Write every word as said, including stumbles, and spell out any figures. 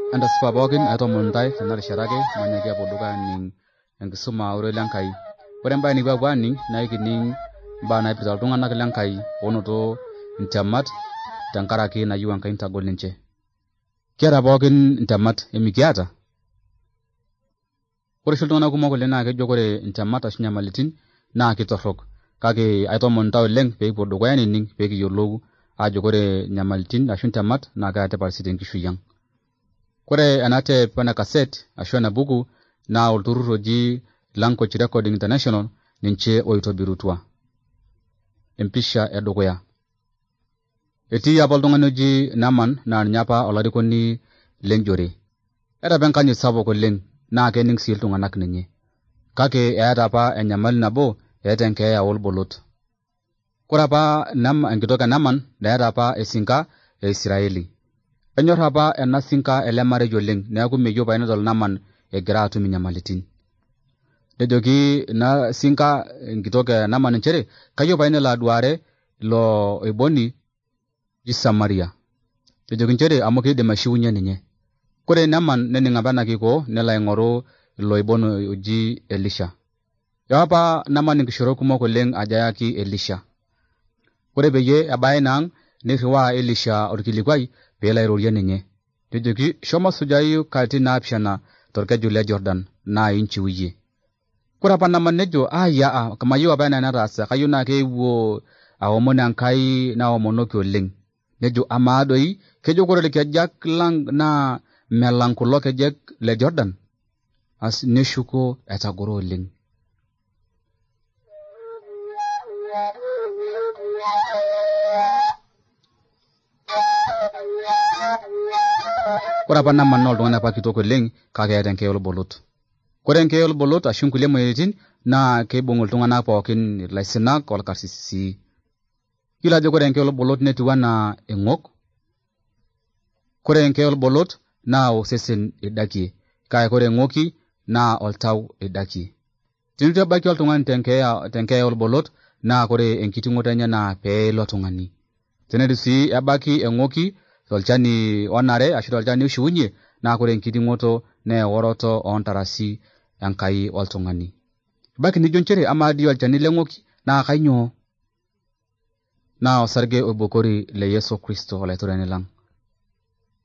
anda sipa pookin aito muntai tena rishata manyaki apuo dukuya aning enkisuma ore lenkai. Ore embaye nikipuo aning naa ikining mbaa naipirta iltung'anak lenkai onoto intemat tenkaraki nayieu Enkai nitagol ninche. Kiata pookin intemat emikiata. Ore iltung'anak kumok oleng naa kejo ore intemat ashu nyamalitin naa kitorrok. Kake aitoomon tao oleng pee kipuo dukuya aning pee kiyiolou ajo ore nyamalitin ashu intemat naa keeta tipat sii tenkishui ang'. Ore ena tape ena cassette ashu ena buku naa olturrur oji Language Recording International ninche oitobirutua. Empisha edukuya. Etii apa oltung'ani oji Naman naa ninye apa olarikoni lenjore. Era apa enkanyit sapuk oleng naa kening sii iltung'anak ninye. Kake eeta apa enyamali nabo, eeta enkeeya oolbolot. Ore apa enkitok e Naman neeta apa esinka e Israeli. Enyor apa ena sinka ele marei oleng neeku meyieu apa nedol Naman egira atum inyamalitin. Nejoki ina sinka enkitok e Naman nchere kayieu pae nelo aduare ilo oiboni ji Samaria. Nejoki nchere amu kiidim aishiunye ninye. Ore Naman nening apa ena kikoo nelo aing'oru ilo oiboni oji Elisha. Ewa apa Naman inkishoorot kumok oleng ajo ayaki Elisha. Ore peyie ebaya inaang' nirriwaa Elisha orkilikwai peelo airorie ninye. Nejoki shomo sujayu katitin naapishana torkeju le Jordan naa inchiuyie. Ore apa Naman nejo aya mayieu apa ena nataasa kayieu naa keewuo aomon Enkai naomonoki oleng. Nejo amaa doi kejo ore irkejak lang naa melang kulo kejek le Jordan. As neshuko etagoro oleng. Ore apa Naman naa oltung'ani apa kitok oleng kake eeta enkeeya oolbolot. Ore enkeeya oolbolot ashu nkulie moyiaritin naa keibung iltung'anak pookin ilaisinak orkarsisi sii. Yiolo ajo ore enkeeya oolbolot netiu anaa eng'ok. Ore enkeeya oolbolot naa osesen eidakie. Kake ore eng'oki naa oltau eidakie. Tenitu ebaiki oltung'ani tenkeeya tenkeeya oolbolot naa ore enkiting'oto enye naa pee ilo tung'ani. Teneitu sii ebaki eng'oki tolchani onare ashu tolchani oishiunye naa ore enkiting'oto naa eworoto oontarasi Enkai oltung'ani. Ebaiki nijo nchere amaa dii olchani leng'oki naa kainyoo? Naa osarge oibukori le Yesu Kristo olaitorani lang'.